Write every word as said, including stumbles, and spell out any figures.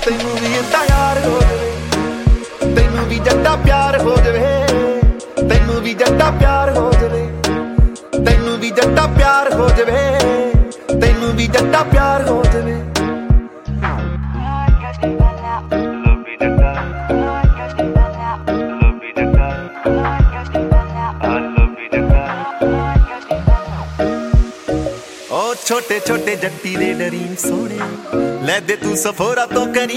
ਤੈਨੂੰ ਵੀ ਏਦਾਂ ਯਾਰ ਹੋ ਜਾਵੇ, ਤੈਨੂੰ ਵੀ ਜੱਟਾ ਪਿਆਰ ਹੋ ਜਾਵੇ, ਤੈਨੂੰ ਵੀ ਜੱਟਾ ਪਿਆਰ ਹੋ ਜਾਵੇ, ਤੈਨੂੰ ਵੀ ਜੱਟਾ ਪਿਆਰ ਹੋ ਜਾਵੇ, ਤੈਨੂੰ ਵੀ ਜੱਟਾ ਪਿਆਰ ਹੋ ਜਾਵੇ। ਛੋਟੇ ਛੋਟੇ ਜੱਟੀ ਦੇ ਡਰੀਮ ਸੋਹਣੇ ਲੈ ਦੇ ਤੂੰ ਸਫੋਰਾ ਤੋਂ ਕਰੀ